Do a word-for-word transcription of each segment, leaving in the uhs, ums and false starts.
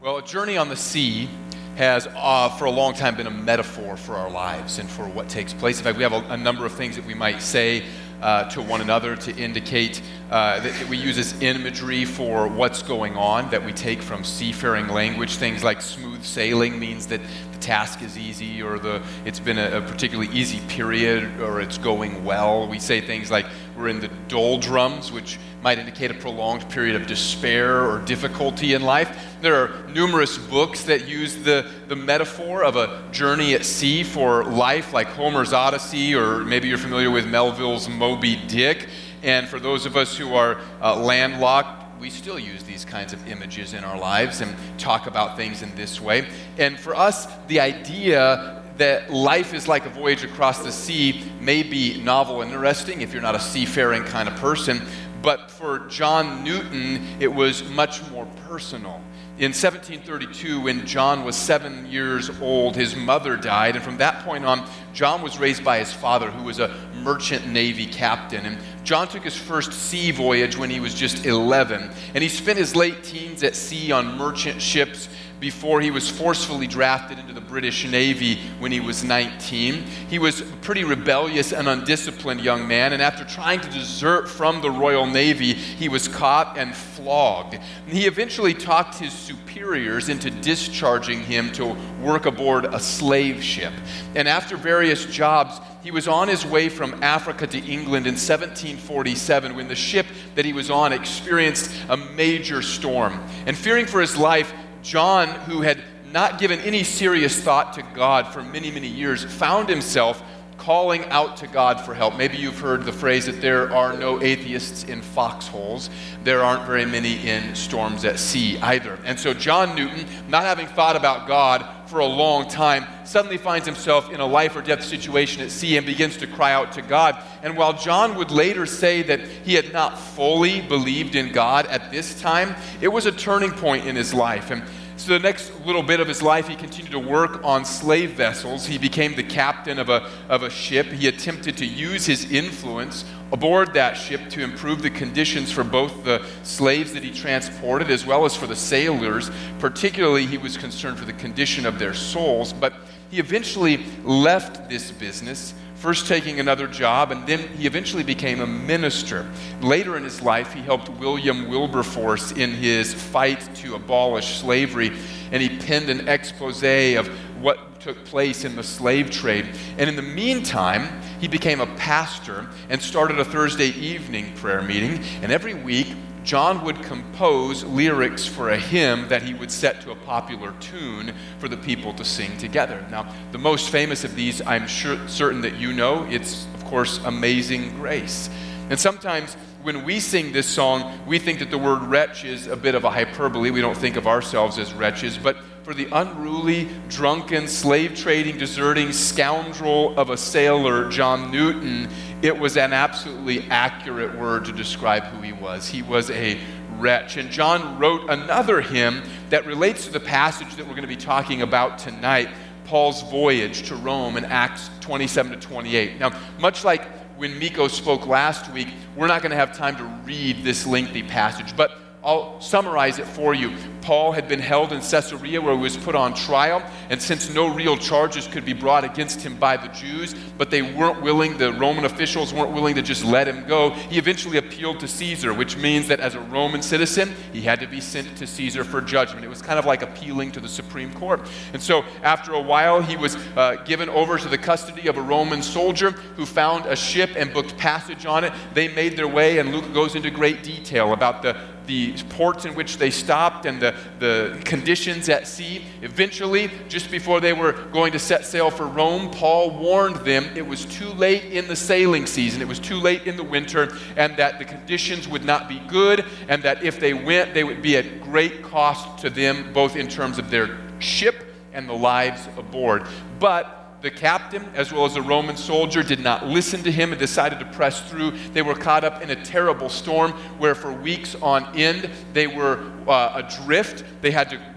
Well, a journey on the sea has uh, for a long time been a metaphor for our lives and for what takes place. In fact, we have a, a number of things that we might say uh, to one another to indicate uh, that, that we use as imagery for what's going on, that we take from seafaring language. Things like smooth sailing means that the task is easy, or the it's been a, a particularly easy period, or it's going well. We say things like we're in the doldrums, which might indicate a prolonged period of despair or difficulty in life. There are numerous books that use the, the metaphor of a journey at sea for life, like Homer's Odyssey, or maybe you're familiar with Melville's Moby Dick. And for those of us who are uh, landlocked, we still use these kinds of images in our lives and talk about things in this way. And for us, the idea that life is like a voyage across the sea may be novel and interesting if you're not a seafaring kind of person. But for John Newton, it was much more personal. In seventeen thirty-two, when John was seven years old, his mother died. And from that point on, John was raised by his father, who was a merchant navy captain. And John took his first sea voyage when he was just eleven. And he spent his late teens at sea on merchant ships before he was forcefully drafted into the British Navy when he was nineteen. He was a pretty rebellious and undisciplined young man, and after trying to desert from the Royal Navy, he was caught and flogged. And he eventually talked his superiors into discharging him to work aboard a slave ship. And after various jobs, he was on his way from Africa to England in seventeen forty-seven when the ship that he was on experienced a major storm. And fearing for his life, John, who had not given any serious thought to God for many, many years, found himself calling out to God for help. Maybe you've heard the phrase that there are no atheists in foxholes. There aren't very many in storms at sea either. And so John Newton, not having thought about God for a long time, suddenly finds himself in a life or death situation at sea and begins to cry out to God. And while John would later say that he had not fully believed in God at this time, it was a turning point in his life. And so the next little bit of his life, he continued to work on slave vessels. He became the captain of a, of a ship. He attempted to use his influence aboard that ship to improve the conditions for both the slaves that he transported as well as for the sailors. Particularly, he was concerned for the condition of their souls. But he eventually left this business, first taking another job, and then he eventually became a minister. Later in his life, he helped William Wilberforce in his fight to abolish slavery, and he penned an expose of what took place in the slave trade. And in the meantime, he became a pastor and started a Thursday evening prayer meeting, and every week, John would compose lyrics for a hymn that he would set to a popular tune for the people to sing together. Now, the most famous of these, I'm sure, certain that you know, it's, of course, Amazing Grace. And sometimes when we sing this song, we think that the word wretch is a bit of a hyperbole. We don't think of ourselves as wretches, but for the unruly, drunken, slave-trading, deserting scoundrel of a sailor, John Newton, it was an absolutely accurate word to describe who he was. He was a wretch. And John wrote another hymn that relates to the passage that we're going to be talking about tonight, Paul's voyage to Rome in Acts twenty-seven to twenty-eight. Now, much like when Miko spoke last week, we're not going to have time to read this lengthy passage, but I'll summarize it for you. Paul had been held in Caesarea where he was put on trial, and since no real charges could be brought against him by the Jews, but they weren't willing, the Roman officials weren't willing to just let him go, he eventually appealed to Caesar, which means that as a Roman citizen, he had to be sent to Caesar for judgment. It was kind of like appealing to the Supreme Court. And so after a while, he was uh, given over to the custody of a Roman soldier who found a ship and booked passage on it. They made their way, and Luke goes into great detail about the the ports in which they stopped and the, the conditions at sea. Eventually, just before they were going to set sail for Rome, Paul warned them it was too late in the sailing season, it was too late in the winter, and that the conditions would not be good, and that if they went, they would be at great cost to them, both in terms of their ship and the lives aboard. But the captain, as well as the Roman soldier, did not listen to him and decided to press through. They were caught up in a terrible storm where for weeks on end they were uh, adrift. They had to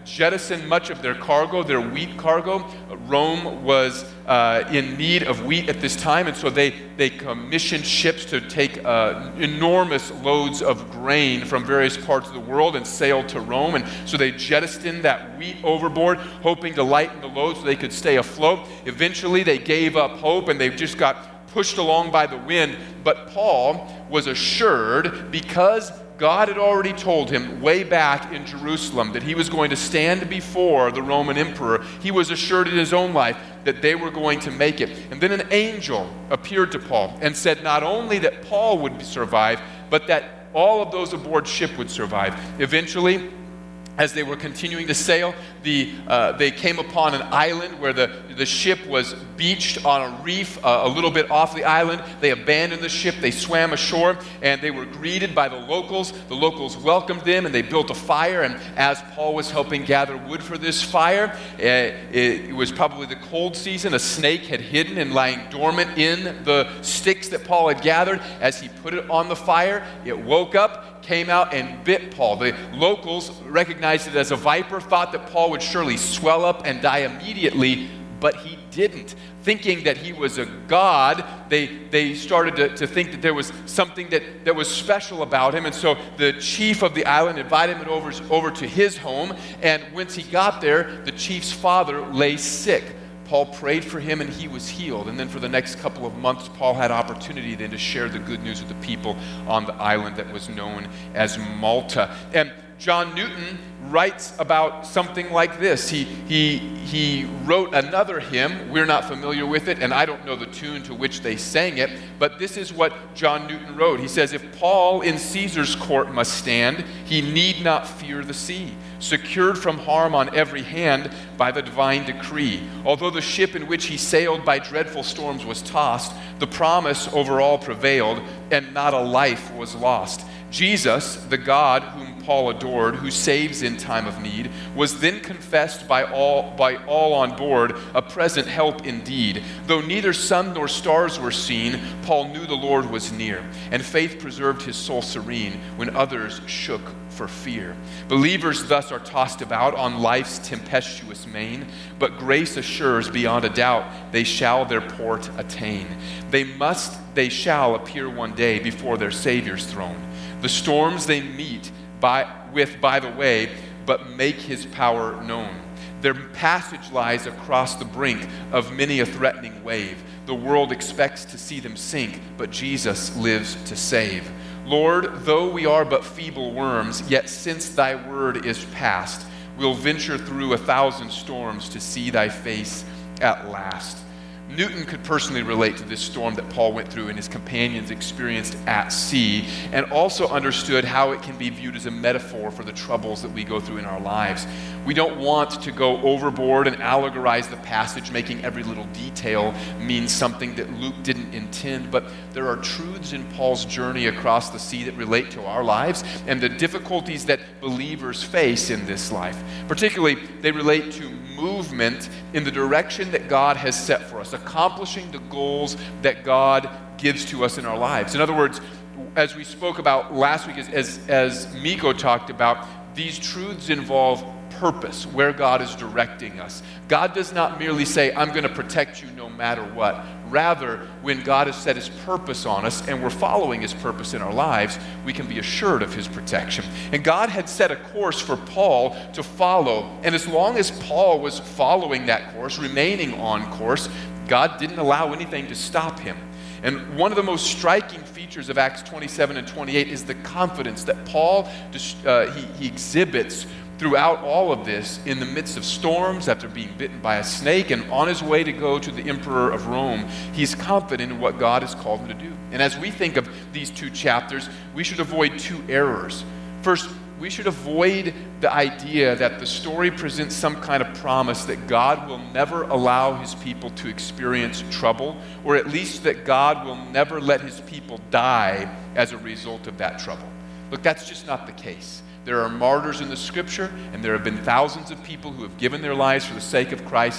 jettison much of their cargo, their wheat cargo. Rome was uh, in need of wheat at this time, and so they, they commissioned ships to take uh, enormous loads of grain from various parts of the world and sail to Rome. And so they jettisoned that wheat overboard, hoping to lighten the load so they could stay afloat. Eventually, they gave up hope, and they just got pushed along by the wind. But Paul was assured, because God had already told him way back in Jerusalem that he was going to stand before the Roman emperor. He was assured in his own life that they were going to make it. And then an angel appeared to Paul and said not only that Paul would survive, but that all of those aboard ship would survive. Eventually, as they were continuing to sail, the, uh, they came upon an island where the, the ship was beached on a reef uh, a little bit off the island. They abandoned the ship, they swam ashore, and they were greeted by the locals. The locals welcomed them, and they built a fire. And as Paul was helping gather wood for this fire, uh, it, it was probably the cold season. A snake had hidden and lying dormant in the sticks that Paul had gathered. As he put it on the fire, it woke up, came out, and bit Paul. The locals recognized it as a viper, thought that Paul would surely swell up and die immediately, but he didn't. Thinking that he was a god, they, they started to, to think that there was something that, that was special about him. And so the chief of the island invited him over, over to his home. And once he got there, the chief's father lay sick. Paul prayed for him, and he was healed. And then for the next couple of months, Paul had opportunity then to share the good news with the people on the island that was known as Malta. And John Newton writes about something like this. He, he, he wrote another hymn. We're not familiar with it, and I don't know the tune to which they sang it, but this is what John Newton wrote. He says, "If Paul in Caesar's court must stand, he need not fear the sea, secured from harm on every hand by the divine decree. Although the ship in which he sailed by dreadful storms was tossed, the promise over all prevailed, and not a life was lost. Jesus, the God whom Paul adored, who saves in time of need, was then confessed by all by all on board, a present help indeed. Though neither sun nor stars were seen, Paul knew the Lord was near, and faith preserved his soul serene when others shook for fear. Believers thus are tossed about on life's tempestuous main, but grace assures beyond a doubt they shall their port attain. They must, they shall appear one day before their Savior's throne. The storms they meet by, with by the way, but make his power known. Their passage lies across the brink of many a threatening wave. The world expects to see them sink, but Jesus lives to save. Lord, though we are but feeble worms, yet since thy word is past, we'll venture through a thousand storms to see thy face at last." Newton could personally relate to this storm that Paul went through and his companions experienced at sea, and also understood how it can be viewed as a metaphor for the troubles that we go through in our lives. We don't want to go overboard and allegorize the passage, making every little detail mean something that Luke didn't intend, but there are truths in Paul's journey across the sea that relate to our lives and the difficulties that believers face in this life. Particularly, they relate to movement in the direction that God has set for us, accomplishing the goals that God gives to us in our lives. In other words, as we spoke about last week, as, as, as Miko talked about, these truths involve purpose, where God is directing us. God does not merely say, "I'm going to protect you no matter what." Rather, when God has set his purpose on us and we're following his purpose in our lives, we can be assured of his protection. And God had set a course for Paul to follow. And as long as Paul was following that course, remaining on course, God didn't allow anything to stop him. And one of the most striking features of Acts twenty-seven and twenty-eight is the confidence that Paul uh, he, he exhibits throughout all of this in the midst of storms, after being bitten by a snake, and on his way to go to the emperor of Rome. He's confident in what God has called him to do. And as we think of these two chapters, we should avoid two errors. First, we should avoid the idea that the story presents some kind of promise that God will never allow his people to experience trouble, or at least that God will never let his people die as a result of that trouble. Look, that's just not the case. There are martyrs in the scripture, and there have been thousands of people who have given their lives for the sake of Christ.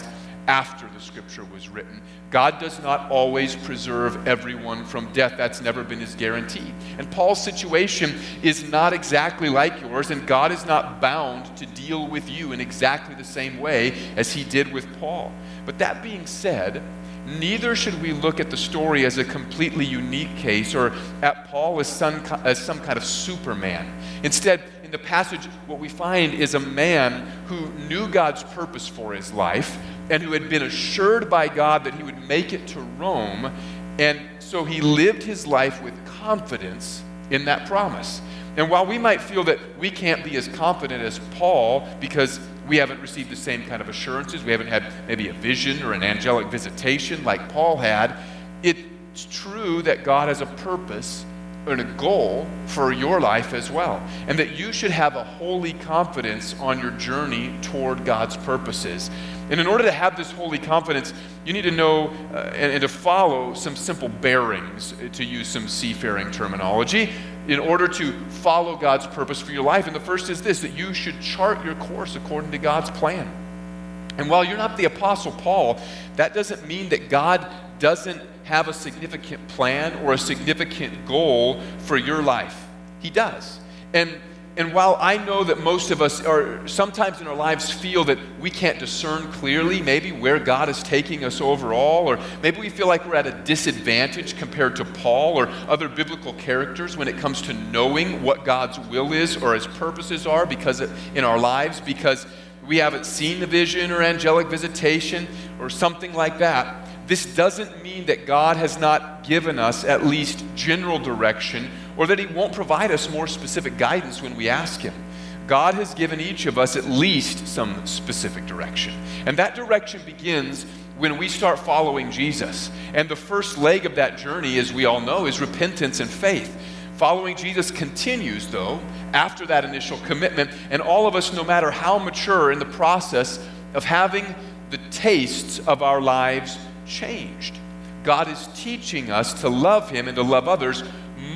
after the scripture was written. God does not always preserve everyone from death. That's never been his guarantee. And Paul's situation is not exactly like yours, and God is not bound to deal with you in exactly the same way as he did with Paul. But that being said, neither should we look at the story as a completely unique case or at Paul as some, as some kind of Superman. Instead, in the passage, what we find is a man who knew God's purpose for his life and who had been assured by God that he would make it to Rome, and so he lived his life with confidence in that promise. And while we might feel that we can't be as confident as Paul because we haven't received the same kind of assurances, we haven't had maybe a vision or an angelic visitation like Paul had, it's true that God has a purpose and a goal for your life as well, and that you should have a holy confidence on your journey toward God's purposes. And in order to have this holy confidence, you need to know uh, and, and to follow some simple bearings, to use some seafaring terminology, in order to follow God's purpose for your life. And the first is this, that you should chart your course according to God's plan. And while you're not the Apostle Paul, that doesn't mean that God doesn't have a significant plan or a significant goal for your life. He does. And and while I know that most of us are sometimes in our lives feel that we can't discern clearly maybe where God is taking us overall, or maybe we feel like we're at a disadvantage compared to Paul or other biblical characters when it comes to knowing what God's will is or his purposes are because in our lives, because we haven't seen the vision or angelic visitation or something like that. This doesn't mean that God has not given us at least general direction, or that he won't provide us more specific guidance when we ask him. God has given each of us at least some specific direction. And that direction begins when we start following Jesus. And the first leg of that journey, as we all know, is repentance and faith. Following Jesus continues, though, after that initial commitment, and all of us, no matter how mature in the process of having the tastes of our lives changed. God is teaching us to love him and to love others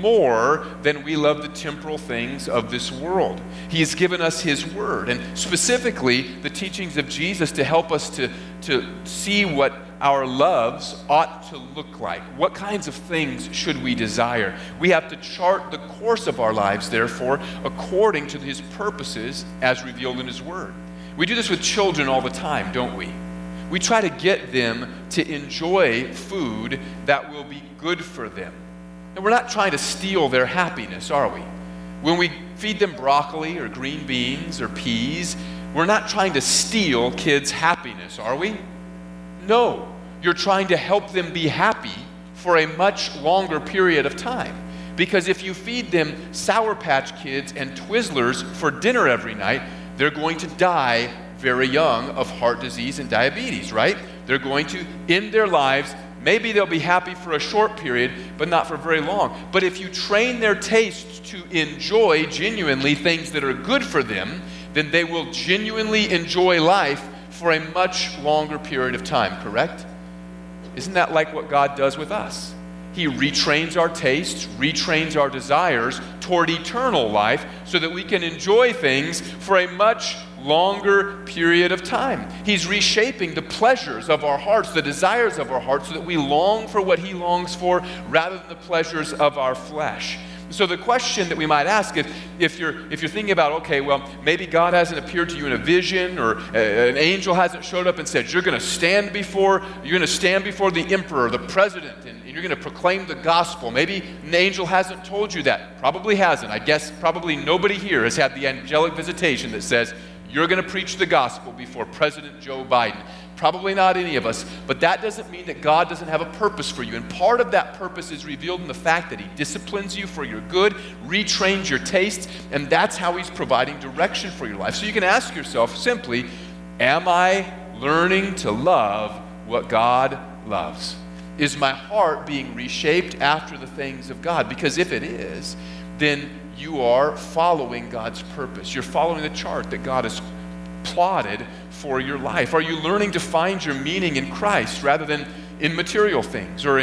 more than we love the temporal things of this world. He has given us his word, and specifically the teachings of Jesus to help us to, to see what our loves ought to look like. What kinds of things should we desire? We have to chart the course of our lives, therefore, according to his purposes as revealed in his word. We do this with children all the time, don't we? We try to get them to enjoy food that will be good for them. And we're not trying to steal their happiness, are we? When we feed them broccoli or green beans or peas, we're not trying to steal kids' happiness, are we? No, you're trying to help them be happy for a much longer period of time. Because if you feed them Sour Patch Kids and Twizzlers for dinner every night, they're going to die very young of heart disease and diabetes, right? They're going to end their lives. Maybe they'll be happy for a short period, but not for very long. But if you train their tastes to enjoy genuinely things that are good for them, then they will genuinely enjoy life for a much longer period of time, correct? Isn't that like what God does with us? He retrains our tastes, retrains our desires toward eternal life so that we can enjoy things for a much longer period of time. He's reshaping the pleasures of our hearts, the desires of our hearts, so that we long for what he longs for rather than the pleasures of our flesh. So the question that we might ask is, if you're if you're thinking about, okay, well, maybe God hasn't appeared to you in a vision, or a, an angel hasn't showed up and said, you're going to stand before you're going to stand before the emperor, the president, and, and you're going to proclaim the gospel. Maybe an angel hasn't told you that. Probably hasn't. I guess probably nobody here has had the angelic visitation that says, you're going to preach the gospel before President Joe Biden. Probably not any of us, but that doesn't mean that God doesn't have a purpose for you. And part of that purpose is revealed in the fact that he disciplines you for your good, retrains your tastes, and that's how he's providing direction for your life. So you can ask yourself simply, am I learning to love what God loves? Is my heart being reshaped after the things of God? Because if it is, then you are following God's purpose. You're following the chart that God has plotted for your life. Are you learning to find your meaning in Christ rather than in material things or in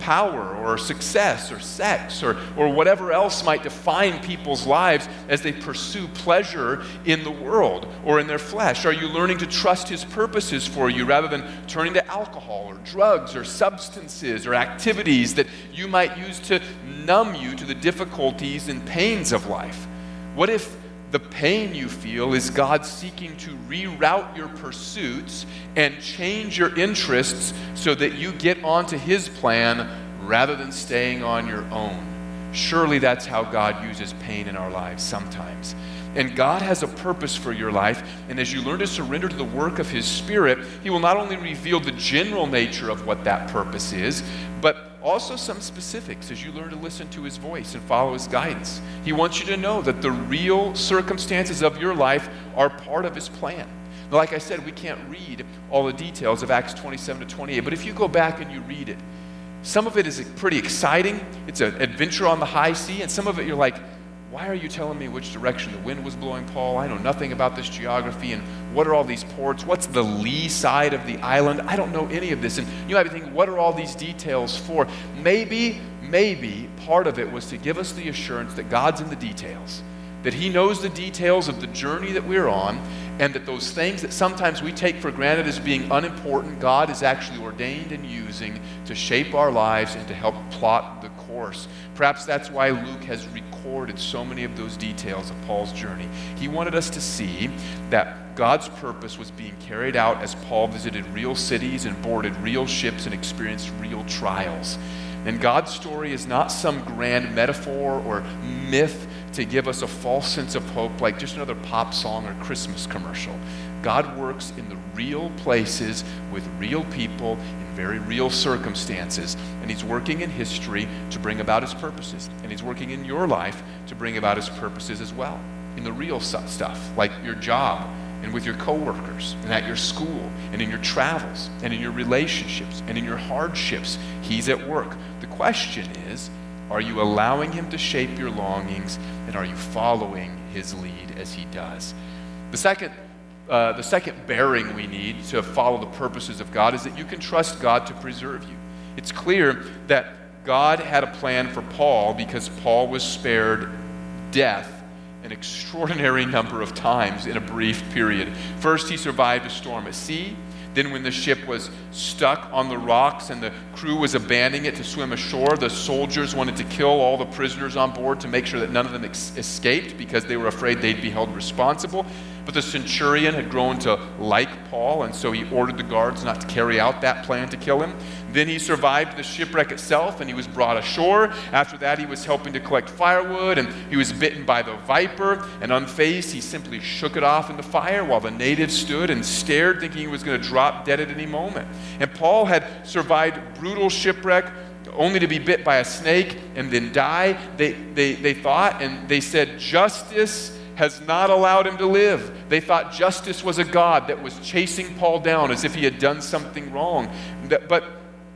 power or success or sex or, or whatever else might define people's lives as they pursue pleasure in the world or in their flesh? Are you learning to trust his purposes for you rather than turning to alcohol or drugs or substances or activities that you might use to numb you to the difficulties and pains of life? What if the pain you feel is God seeking to reroute your pursuits and change your interests so that you get onto his plan rather than staying on your own? Surely that's how God uses pain in our lives sometimes. And God has a purpose for your life, and as you learn to surrender to the work of his Spirit, he will not only reveal the general nature of what that purpose is, but also some specifics as you learn to listen to his voice and follow his guidance. He wants you to know that the real circumstances of your life are part of his plan. Now, like I said, we can't read all the details of Acts twenty-seven to twenty-eight, but if you go back and you read it, some of it is pretty exciting. It's an adventure on the high sea, and some of it you're like, why are you telling me which direction the wind was blowing, Paul? I know nothing about this geography, and what are all these ports? What's the lee side of the island? I don't know any of this. And you might be thinking, what are all these details for? Maybe, maybe part of it was to give us the assurance that God's in the details, that he knows the details of the journey that we're on, and that those things that sometimes we take for granted as being unimportant, God is actually ordained and using to shape our lives and to help plot the course. Perhaps that's why Luke has recorded so many of those details of Paul's journey. He wanted us to see that God's purpose was being carried out as Paul visited real cities and boarded real ships and experienced real trials. And God's story is not some grand metaphor or myth to give us a false sense of hope like just another pop song or Christmas commercial. God works in the real places with real people in very real circumstances. And he's working in history to bring about his purposes. And he's working in your life to bring about his purposes as well. In the real stuff, like your job and with your coworkers and at your school and in your travels and in your relationships and in your hardships, he's at work. The question is, are you allowing him to shape your longings, and are you following his lead as he does? The second, uh, the second bearing we need to follow the purposes of God is that you can trust God to preserve you. It's clear that God had a plan for Paul because Paul was spared death an extraordinary number of times in a brief period. First, he survived a storm at sea. Then when the ship was stuck on the rocks and the crew was abandoning it to swim ashore, the soldiers wanted to kill all the prisoners on board to make sure that none of them ex- escaped because they were afraid they'd be held responsible. But the centurion had grown to like Paul, and so he ordered the guards not to carry out that plan to kill him. Then he survived the shipwreck itself, and he was brought ashore. After that, he was helping to collect firewood, and he was bitten by the viper, and unfazed, he simply shook it off in the fire while the natives stood and stared, thinking he was going to drop dead at any moment. And Paul had survived brutal shipwreck, only to be bit by a snake and then die. They, they, they thought, and they said, justice has not allowed him to live. They thought justice was a god that was chasing Paul down as if he had done something wrong. But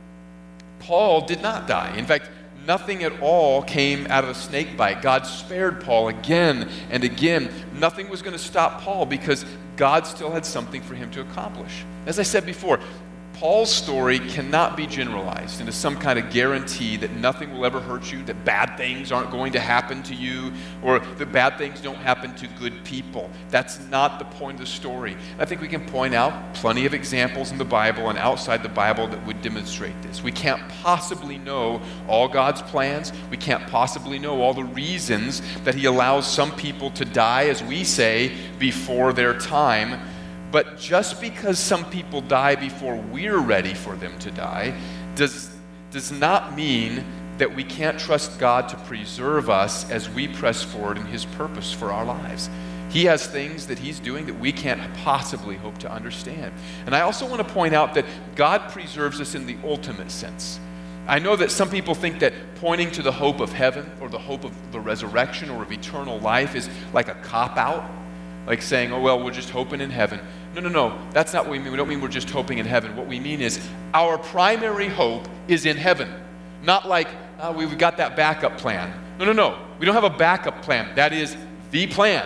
Paul did not die. In fact, nothing at all came out of the snake bite. God spared Paul again and again. Nothing was going to stop Paul because God still had something for him to accomplish. As I said before, Paul's story cannot be generalized into some kind of guarantee that nothing will ever hurt you, that bad things aren't going to happen to you, or that bad things don't happen to good people. That's not the point of the story. I think we can point out plenty of examples in the Bible and outside the Bible that would demonstrate this. We can't possibly know all God's plans. We can't possibly know all the reasons that he allows some people to die, as we say, before their time. But just because some people die before we're ready for them to die does, does not mean that we can't trust God to preserve us as we press forward in his purpose for our lives. He has things that he's doing that we can't possibly hope to understand. And I also want to point out that God preserves us in the ultimate sense. I know that some people think that pointing to the hope of heaven or the hope of the resurrection or of eternal life is like a cop-out. Like saying, oh, well, we're just hoping in heaven. No, no, no. That's not what we mean. We don't mean we're just hoping in heaven. What we mean is our primary hope is in heaven. Not like, oh, we've got that backup plan. No, no, no. We don't have a backup plan. That is the plan.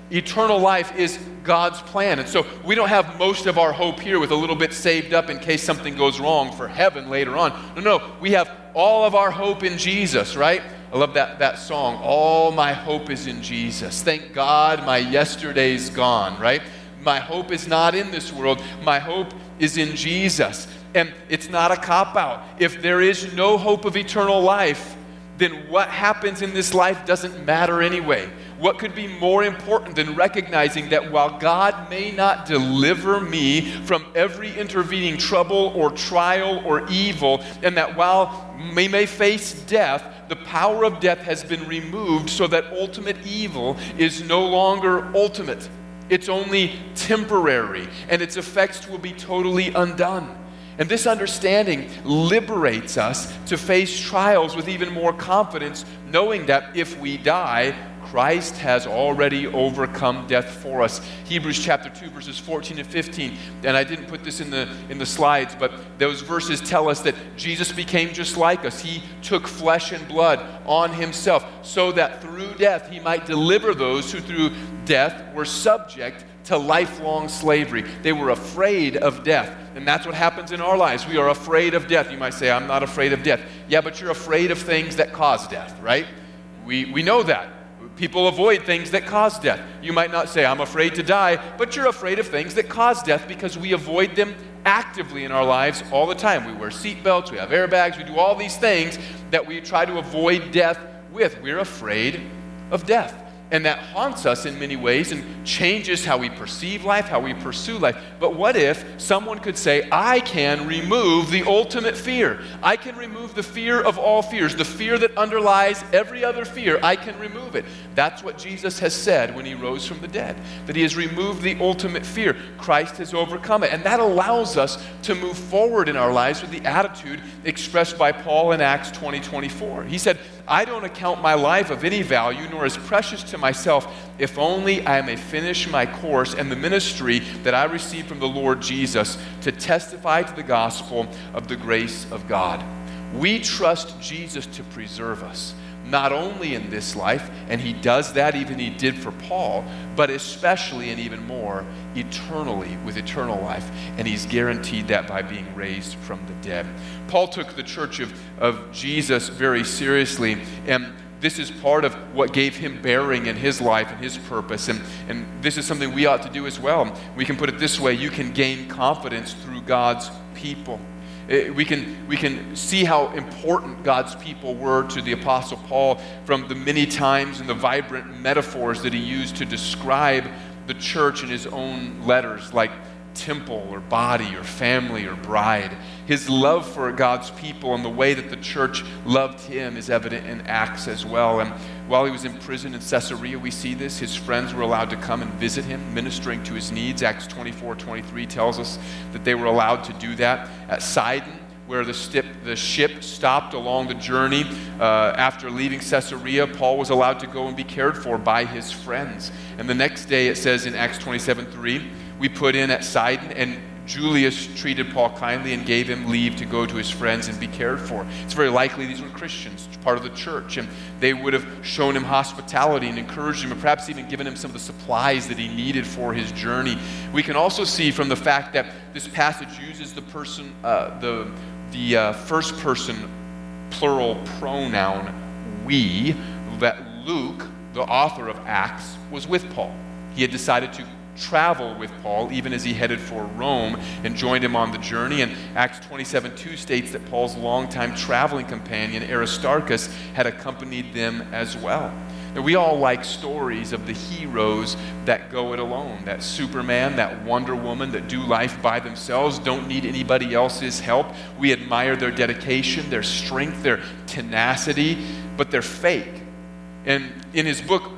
Eternal life is God's plan. And so we don't have most of our hope here with a little bit saved up in case something goes wrong for heaven later on. No, no, we have all of our hope in Jesus, right? I love that, that song, all my hope is in Jesus. Thank God my yesterday's gone, right? My hope is not in this world. My hope is in Jesus. And it's not a cop-out. If there is no hope of eternal life, then what happens in this life doesn't matter anyway. What could be more important than recognizing that while God may not deliver me from every intervening trouble or trial or evil, and that while we may face death, the power of death has been removed so that ultimate evil is no longer ultimate. It's only temporary, and its effects will be totally undone. And this understanding liberates us to face trials with even more confidence, knowing that if we die, Christ has already overcome death for us. Hebrews chapter two, verses fourteen and fifteen. And I didn't put this in the in the slides, but those verses tell us that Jesus became just like us. He took flesh and blood on himself so that through death he might deliver those who through death were subject to lifelong slavery. They were afraid of death. And that's what happens in our lives. We are afraid of death. You might say, I'm not afraid of death. Yeah, but you're afraid of things that cause death, right? We, we know that. People avoid things that cause death. You might not say, I'm afraid to die, but you're afraid of things that cause death because we avoid them actively in our lives all the time. We wear seatbelts, we have airbags, we do all these things that we try to avoid death with. We're afraid of death. And that haunts us in many ways and changes how we perceive life, how we pursue life. But what if someone could say, I can remove the ultimate fear. I can remove the fear of all fears, the fear that underlies every other fear. I can remove it. That's what Jesus has said when he rose from the dead, that he has removed the ultimate fear. Christ has overcome it. And that allows us to move forward in our lives with the attitude expressed by Paul in Acts twenty twenty-four. He said, I don't account my life of any value, nor as precious to myself, if only I may finish my course and the ministry that I received from the Lord Jesus to testify to the gospel of the grace of God. We trust Jesus to preserve us, not only in this life, and he does that, even he did for Paul, but especially and even more eternally with eternal life. And he's guaranteed that by being raised from the dead. Paul took the church of, of Jesus very seriously, and this is part of what gave him bearing in his life and his purpose. And, and this is something we ought to do as well. We can put it this way: you can gain confidence through God's people. We can, we can see how important God's people were to the Apostle Paul from the many times and the vibrant metaphors that he used to describe the church in his own letters, like temple or body or family or bride. His love for God's people and the way that the church loved him is evident in Acts as well. And while he was in prison in Caesarea, we see this. His friends were allowed to come and visit him, ministering to his needs. Acts twenty-four twenty-three tells us that they were allowed to do that. At Sidon, where the, stip, the ship stopped along the journey uh, after leaving Caesarea, Paul was allowed to go and be cared for by his friends. And the next day, it says in Acts twenty-seven three, we put in at Sidon, and Julius treated Paul kindly and gave him leave to go to his friends and be cared for. It's very likely these were Christians, part of the church, and they would have shown him hospitality and encouraged him, and perhaps even given him some of the supplies that he needed for his journey. We can also see from the fact that this passage uses the person, uh, the the uh, first person plural pronoun we, that Luke, the author of Acts, was with Paul. He had decided to travel with Paul even as he headed for Rome and joined him on the journey. And Acts twenty-seven two states that Paul's longtime traveling companion Aristarchus had accompanied them as well. Now, we all like stories of the heroes that go it alone, that Superman, that Wonder Woman that do life by themselves, don't need anybody else's help. We admire their dedication, their strength, their tenacity, but they're fake. And in his book,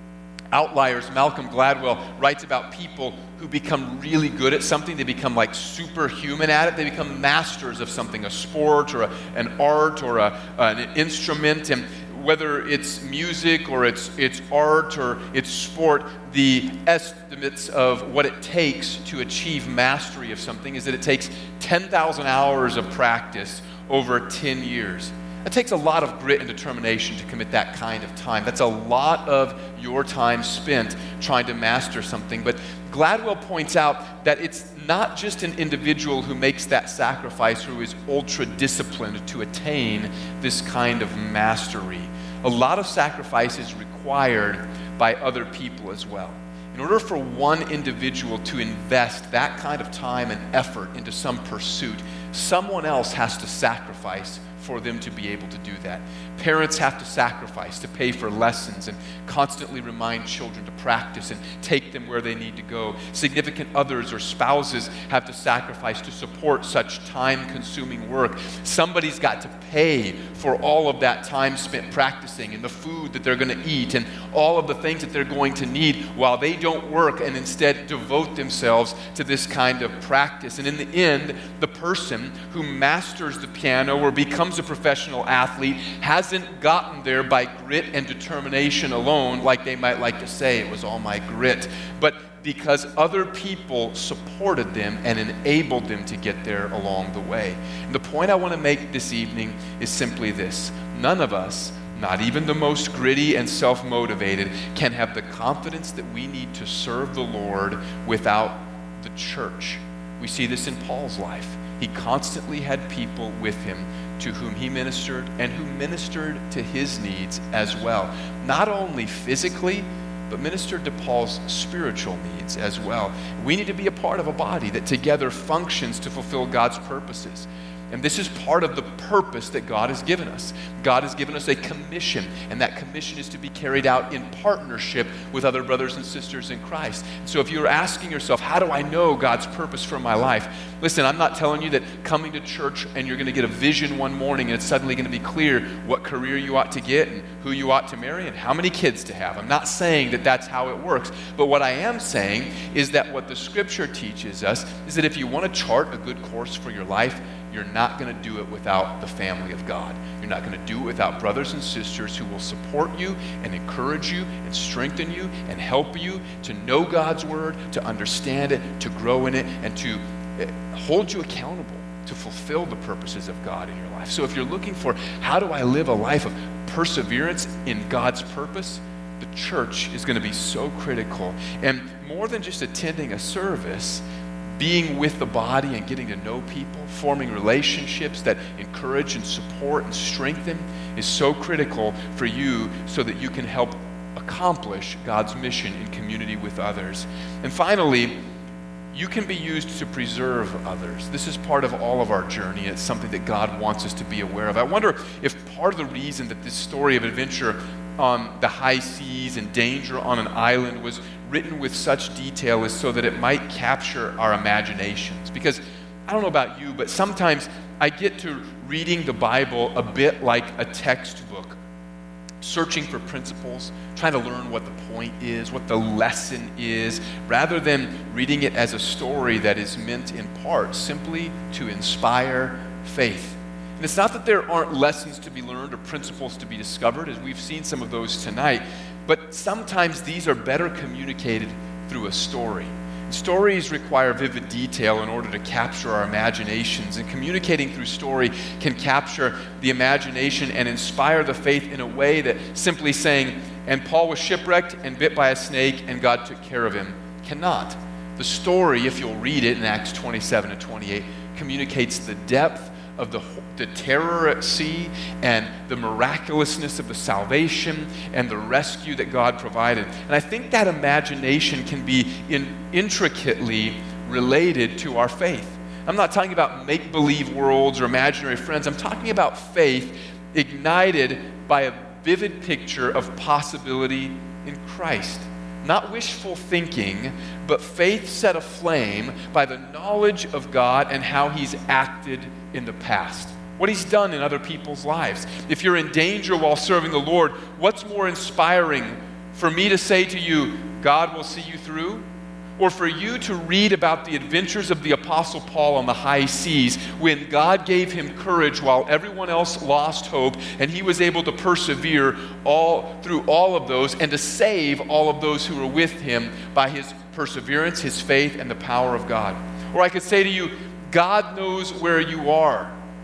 Outliers, Malcolm Gladwell writes about people who become really good at something. They become like superhuman at it. They become masters of something, a sport or a, an art or a, an instrument. And whether it's music or it's, it's art or it's sport, the estimates of what it takes to achieve mastery of something is that it takes ten thousand hours of practice over ten years. That takes a lot of grit and determination to commit that kind of time. That's a lot of your time spent trying to master something. But Gladwell points out that it's not just an individual who makes that sacrifice who is ultra-disciplined to attain this kind of mastery. A lot of sacrifice is required by other people as well. In order for one individual to invest that kind of time and effort into some pursuit, someone else has to sacrifice for them to be able to do that. Parents have to sacrifice to pay for lessons and constantly remind children to practice and take them where they need to go. Significant others or spouses have to sacrifice to support such time-consuming work. Somebody's got to pay for all of that time spent practicing and the food that they're going to eat and all of the things that they're going to need while they don't work and instead devote themselves to this kind of practice. And in the end, the person who masters the piano or becomes a professional athlete hasn't gotten there by grit and determination alone, like they might like to say, it was all my grit, but because other people supported them and enabled them to get there along the way. And the point I want to make this evening is simply this: none of us, not even the most gritty and self-motivated, can have the confidence that we need to serve the Lord without the church. We see this in Paul's life. He constantly had people with him to whom he ministered and who ministered to his needs as well. Not only physically, but ministered to Paul's spiritual needs as well. We need to be a part of a body that together functions to fulfill God's purposes. And this is part of the purpose that God has given us. God has given us a commission, and that commission is to be carried out in partnership with other brothers and sisters in Christ. So if you're asking yourself, how do I know God's purpose for my life? Listen, I'm not telling you that coming to church and you're going to get a vision one morning and it's suddenly going to be clear what career you ought to get and who you ought to marry and how many kids to have. I'm not saying that that's how it works. But what I am saying is that what the Scripture teaches us is that if you want to chart a good course for your life, you're not going to do it without the family of God. You're not going to do it without brothers and sisters who will support you and encourage you and strengthen you and help you to know God's Word, to understand it, to grow in it, and to hold you accountable to fulfill the purposes of God in your life. So if you're looking for how do I live a life of perseverance in God's purpose, the church is going to be so critical. And more than just attending a service, being with the body and getting to know people, forming relationships that encourage and support and strengthen is so critical for you so that you can help accomplish God's mission in community with others. And finally, you can be used to preserve others. This is part of all of our journey. It's something that God wants us to be aware of. I wonder if part of the reason that this story of adventure on the high seas and danger on an island was written with such detail is so that it might capture our imaginations. Because I don't know about you, but sometimes I get to reading the Bible a bit like a textbook, searching for principles, trying to learn what the point is, what the lesson is, rather than reading it as a story that is meant in part simply to inspire faith. And it's not that there aren't lessons to be learned or principles to be discovered, as we've seen some of those tonight, but sometimes these are better communicated through a story. Stories require vivid detail in order to capture our imaginations, and communicating through story can capture the imagination and inspire the faith in a way that simply saying, and Paul was shipwrecked and bit by a snake and God took care of him, cannot. The story, if you'll read it in Acts twenty-seven and twenty-eight, communicates the depth of the, the terror at sea and the miraculousness of the salvation and the rescue that God provided. And I think that imagination can be in, intricately related to our faith. I'm not talking about make-believe worlds or imaginary friends. I'm talking about faith ignited by a vivid picture of possibility in Christ. Not wishful thinking, but faith set aflame by the knowledge of God and how He's acted in the past, what He's done in other people's lives. If you're in danger while serving the Lord, what's more inspiring, for me to say to you, God will see you through? Or for you to read about the adventures of the Apostle Paul on the high seas when God gave him courage while everyone else lost hope, and he was able to persevere all through all of those and to save all of those who were with him by his perseverance, his faith, and the power of God. Or I could say to you, God knows where you are.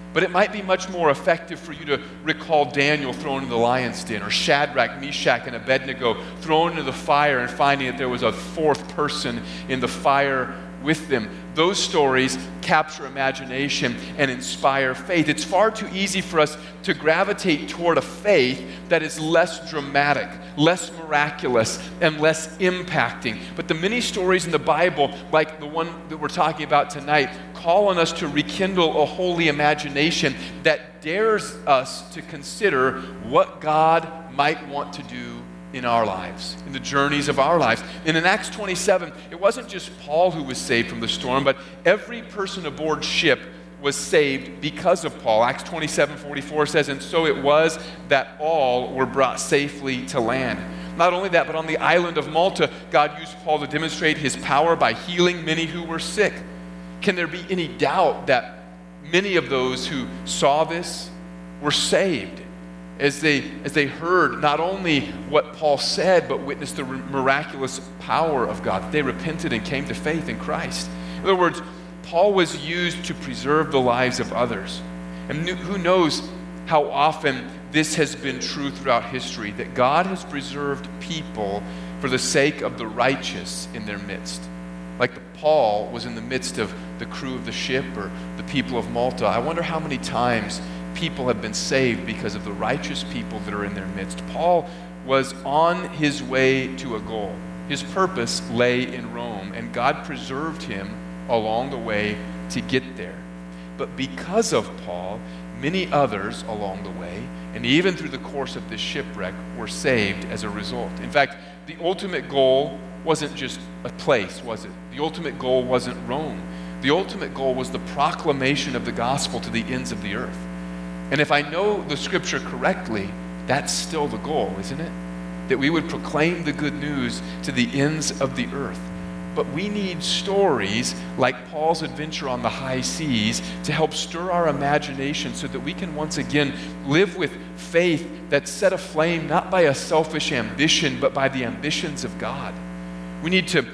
But it might be much more effective for you to recall Daniel thrown into the lion's den, or Shadrach, Meshach, and Abednego thrown into the fire and finding that there was a fourth person in the fire with them. Those stories capture imagination and inspire faith. It's far too easy for us to gravitate toward a faith that is less dramatic, less miraculous, and less impacting. But the many stories in the Bible, like the one that we're talking about tonight, call on us to rekindle a holy imagination that dares us to consider what God might want to do in our lives, in the journeys of our lives. And in Acts twenty-seven, it wasn't just Paul who was saved from the storm, but every person aboard ship was saved because of Paul. Acts twenty-seven forty-four says, and so it was that all were brought safely to land. Not only that, but on the island of Malta, God used Paul to demonstrate his power by healing many who were sick. Can there be any doubt that many of those who saw this were saved as they, as they heard not only what Paul said, but witnessed the miraculous power of God? They repented and came to faith in Christ. In other words, Paul was used to preserve the lives of others. And who knows how often this has been true throughout history, that God has preserved people for the sake of the righteous in their midst. Like the Paul was in the midst of the crew of the ship or the people of Malta. I wonder how many times people have been saved because of the righteous people that are in their midst. Paul was on his way to a goal. His purpose lay in Rome, and God preserved him along the way to get there. But because of Paul, many others along the way, and even through the course of this shipwreck, were saved as a result. In fact, the ultimate goal wasn't just a place, was it? The ultimate goal wasn't Rome. The ultimate goal was the proclamation of the gospel to the ends of the earth. And if I know the scripture correctly, that's still the goal, isn't it? That we would proclaim the good news to the ends of the earth. But we need stories like Paul's adventure on the high seas to help stir our imagination so that we can once again live with faith that's set aflame not by a selfish ambition, but by the ambitions of God. We need to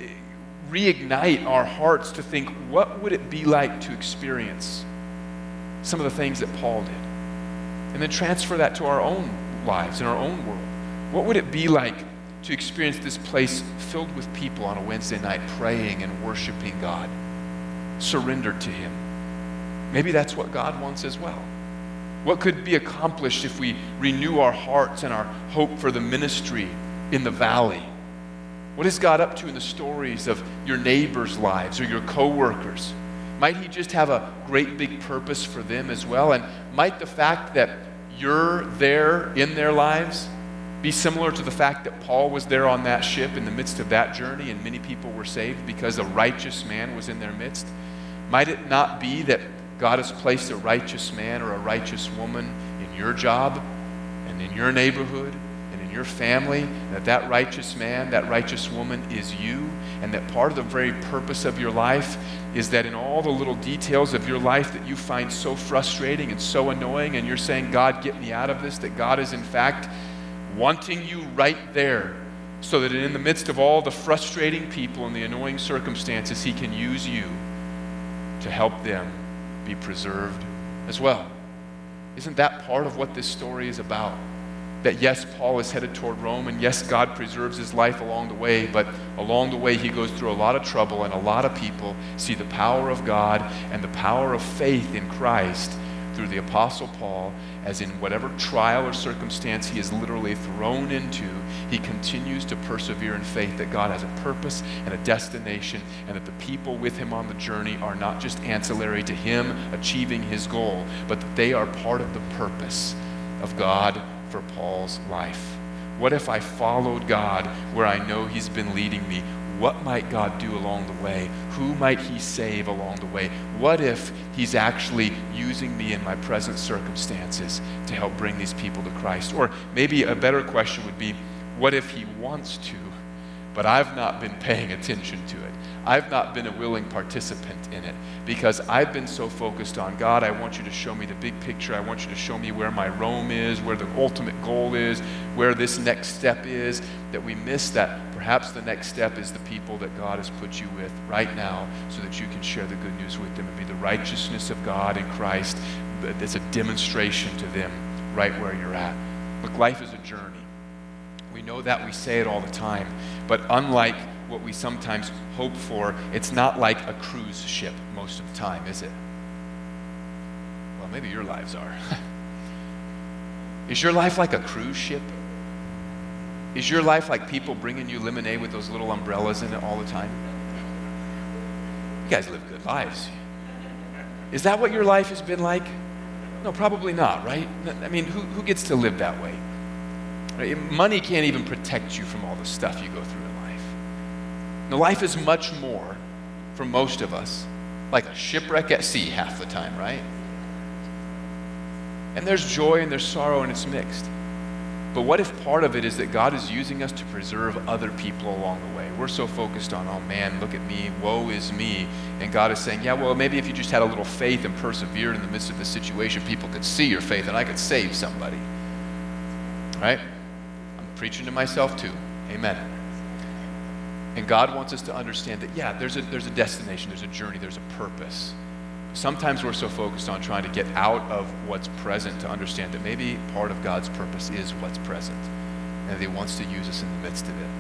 reignite our hearts to think, what would it be like to experience some of the things that Paul did? And then transfer that to our own lives, in our own world. What would it be like to experience this place filled with people on a Wednesday night praying and worshiping God, surrendered to Him? Maybe that's what God wants as well. What could be accomplished if we renew our hearts and our hope for the ministry in the valley? What is God up to in the stories of your neighbors' lives or your co-workers? Might He just have a great big purpose for them as well? And might the fact that you're there in their lives be similar to the fact that Paul was there on that ship in the midst of that journey and many people were saved because a righteous man was in their midst? Might it not be that God has placed a righteous man or a righteous woman in your job and in your neighborhood and in your family, that that righteous man, that righteous woman is you, and that part of the very purpose of your life is that in all the little details of your life that you find so frustrating and so annoying, and you're saying, God, get me out of this, that God is in fact wanting you right there so that in the midst of all the frustrating people and the annoying circumstances, He can use you to help them be preserved as well. Isn't that part of what this story is about? That yes, Paul is headed toward Rome, and yes, God preserves his life along the way, but along the way he goes through a lot of trouble, and a lot of people see the power of God and the power of faith in Christ through the Apostle Paul, as in whatever trial or circumstance he is literally thrown into, he continues to persevere in faith that God has a purpose and a destination, and that the people with him on the journey are not just ancillary to him achieving his goal, but that they are part of the purpose of God for Paul's life. What if I followed God where I know He's been leading me? What might God do along the way? Who might He save along the way? What if He's actually using me in my present circumstances to help bring these people to Christ? Or maybe a better question would be, what if He wants to, but I've not been paying attention to it? I've not been a willing participant in it because I've been so focused on, God, I want you to show me the big picture. I want you to show me where my Rome is, where the ultimate goal is, where this next step is, that we miss that perhaps the next step is the people that God has put you with right now so that you can share the good news with them and be the righteousness of God in Christ. It's a demonstration to them right where you're at. Look, life is a journey. We know that, we say it all the time, but unlike what we sometimes hope for, it's not like a cruise ship most of the time, is it? Well, maybe your lives are. Is your life like a cruise ship? Is your life like people bringing you lemonade with those little umbrellas in it all the time? You guys live good lives. Is that what your life has been like? No, probably not, right? I mean, who, who gets to live that way? Right? Money can't even protect you from all the stuff you go through in life. Now, life is much more, for most of us, like a shipwreck at sea half the time, right? And there's joy and there's sorrow and it's mixed. But what if part of it is that God is using us to preserve other people along the way? We're so focused on, oh man, look at me, woe is me. And God is saying, yeah, well, maybe if you just had a little faith and persevered in the midst of the situation, people could see your faith and I could save somebody. Right? I'm preaching to myself too. Amen. And God wants us to understand that, yeah, there's a, there's a destination, there's a journey, there's a purpose. Sometimes we're so focused on trying to get out of what's present to understand that maybe part of God's purpose is what's present, and that He wants to use us in the midst of it.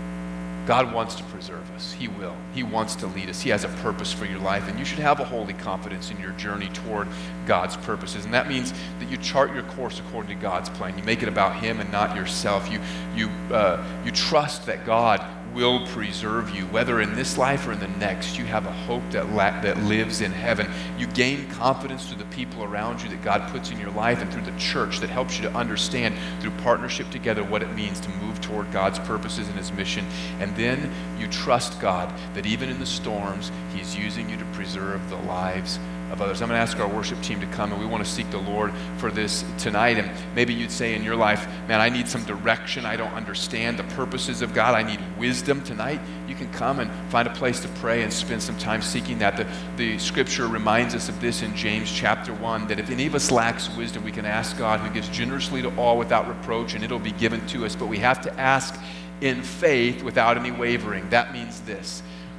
God wants to preserve us. He will. He wants to lead us. He has a purpose for your life, and you should have a holy confidence in your journey toward God's purposes. And that means that you chart your course according to God's plan. You make it about Him and not yourself. You, you, uh, you trust that God will preserve you, whether in this life or in the next. You have a hope that la- that lives in heaven. You gain confidence through the people around you that God puts in your life and through the church that helps you to understand through partnership together what it means to move toward God's purposes and His mission. And then you trust God that even in the storms, He's using you to preserve the lives of others. I'm going to ask our worship team to come, and we want to seek the Lord for this tonight. And maybe you'd say in your life, man, I need some direction. I don't understand the purposes of God. I need wisdom tonight. You can come and find a place to pray and spend some time seeking that. The, the scripture reminds us of this in James chapter one, that if any of us lacks wisdom, we can ask God, who gives generously to all without reproach, and it'll be given to us. But we have to ask in faith without any wavering. That means this.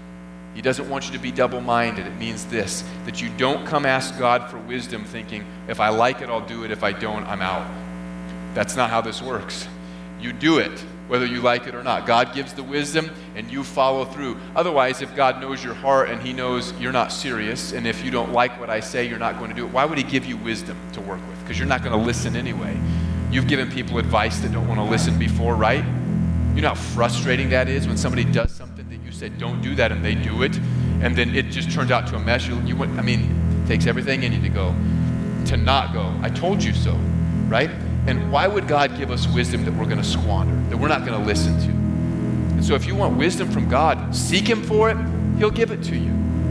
He doesn't want you to be double-minded. It means this, that you don't come ask God for wisdom thinking, if I like it, I'll do it. If I don't, I'm out. That's not how this works. You do it, whether you like it or not. God gives the wisdom, and you follow through. Otherwise, if God knows your heart and He knows you're not serious, and if you don't like what I say, you're not going to do it, why would He give you wisdom to work with? Because you're not going to listen anyway. You've given people advice that don't want to listen before, right? You know how frustrating that is when somebody does something that you said don't do that and they do it, and then it just turns out to a mess. You, you I mean, it takes everything in you to go, to not go, I told you so, right? And why would God give us wisdom that we're going to squander, that we're not going to listen to? And so if you want wisdom from God, seek Him for it, He'll give it to you.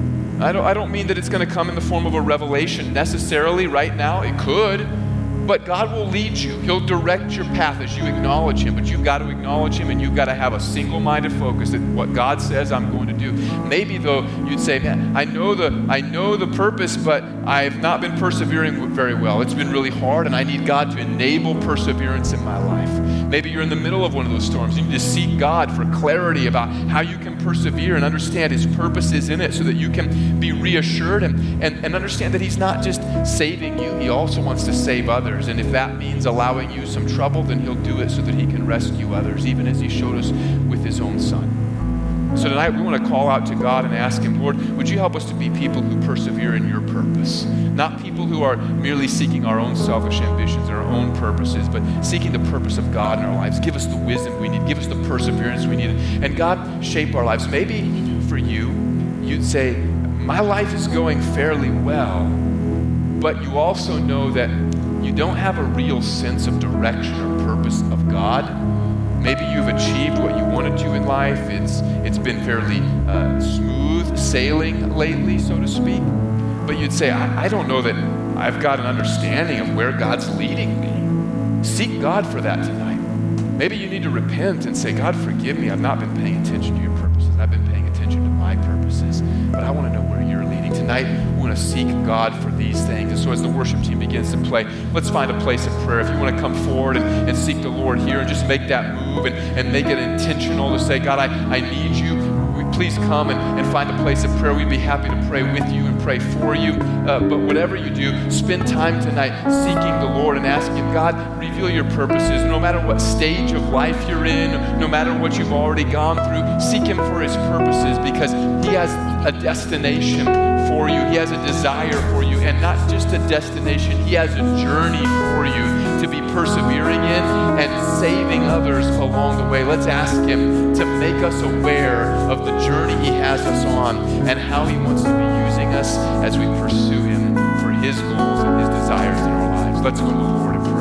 I don't, I don't mean that it's going to come in the form of a revelation necessarily right now. It could. But God will lead you. He'll direct your path as you acknowledge Him. But you've got to acknowledge Him, and you've got to have a single-minded focus that what God says I'm going to do. Maybe, though, you'd say, man, I know the I know the purpose, but I've not been persevering very well. It's been really hard, and I need God to enable perseverance in my life. Maybe you're in the middle of one of those storms. You need to seek God for clarity about how you can persevere and understand His purposes in it so that you can be reassured and, and, and understand that He's not just saving you. He also wants to save others. And if that means allowing you some trouble, then He'll do it so that He can rescue others, even as He showed us with His own Son. So tonight we want to call out to God and ask Him, Lord, would you help us to be people who persevere in your purpose? Not people who are merely seeking our own selfish ambitions and our own purposes, but seeking the purpose of God in our lives. Give us the wisdom we need. Give us the perseverance we need. And God, shape our lives. Maybe for you, you'd say, my life is going fairly well, but you also know that you don't have a real sense of direction or purpose of God. Maybe you've achieved what you wanted to in life. It's it's been fairly uh, smooth sailing lately, so to speak. But you'd say, I, I don't know that I've got an understanding of where God's leading me. Seek God for that tonight. Maybe you need to repent and say, God, forgive me. I've not been paying attention to your purposes. I've been paying attention to my purposes. But I want to know where you're leading. Tonight, want to seek God for these things. And so as the worship team begins to play, let's find a place of prayer. If you want to come forward and, and seek the Lord here and just make that move and, and make it intentional to say, God, I, I need you. Please come and, and find a place of prayer. We'd be happy to pray with you and pray for you. Uh, but whatever you do, spend time tonight seeking the Lord and asking Him, God, reveal your purposes. No matter what stage of life you're in, no matter what you've already gone through, seek Him for His purposes, because He has a destination for you. He has a desire for you, and not just a destination. He has a journey for you to be persevering in and saving others along the way. Let's ask Him to make us aware of the journey He has us on and how He wants to be using us as we pursue Him for His goals and His desires in our lives. Let's go to the Lord in prayer.